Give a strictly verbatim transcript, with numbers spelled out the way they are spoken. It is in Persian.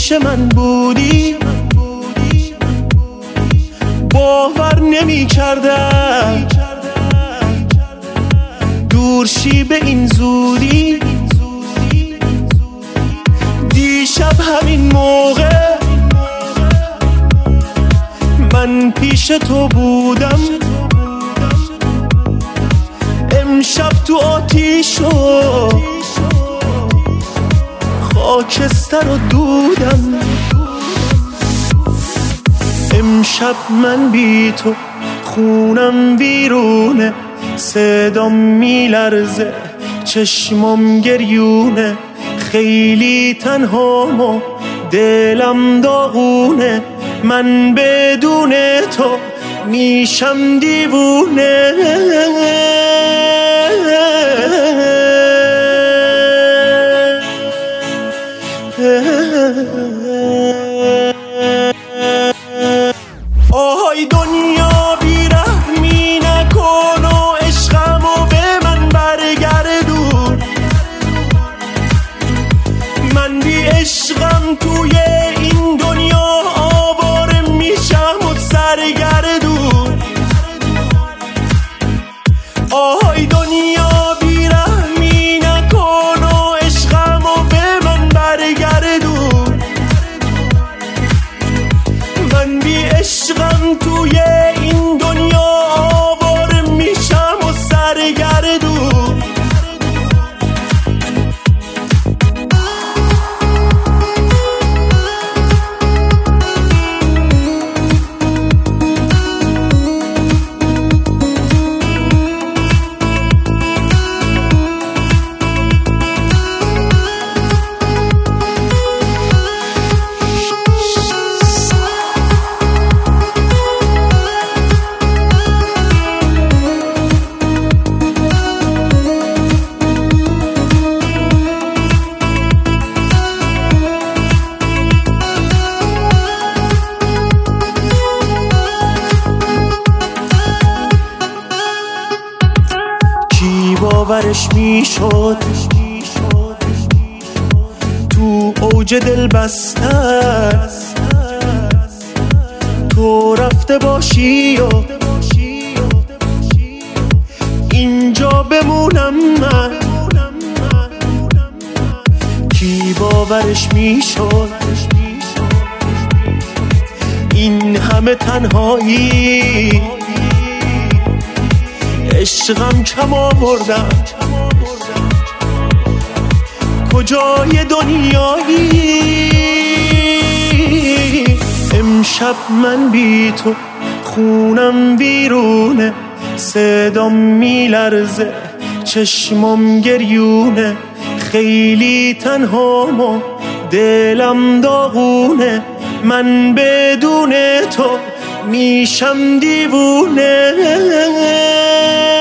پیش من بودی باور نمی کردم دورشی به این زودی. دیشب همین موقع من پیش تو بودم، امشب تو آتیش و خاکستر و دودم. امشب من بی تو خونم بیرونه، صدام میلرزه چشمام گریونه، خیلی تنهام و دلم داغونه، من بدون تو میشم دیوونه. آهای دنیا بیرحمی نکن و عشقمو به من برگردون، من بی عشقم توی این دنیا آواره میشم و سرگردون. آهای دنیا بیرحمی نکن و عشقمو به من برگردون، من بی عشقم توی این دنیا آواره میشم و سرگردون. کی باورش میشد تو اوج دل بسته تو رفته باشی و اینجا بمونم من. کی باورش میشد این همه تنهایی، عشقم کم آوردم کجای دنیایی. امشب من بی تو خونم بیرونه، صدام میلرزه چشمام گریونه، خیلی تنهام و دلم داغونه، من بدون تو میشم دیوونه.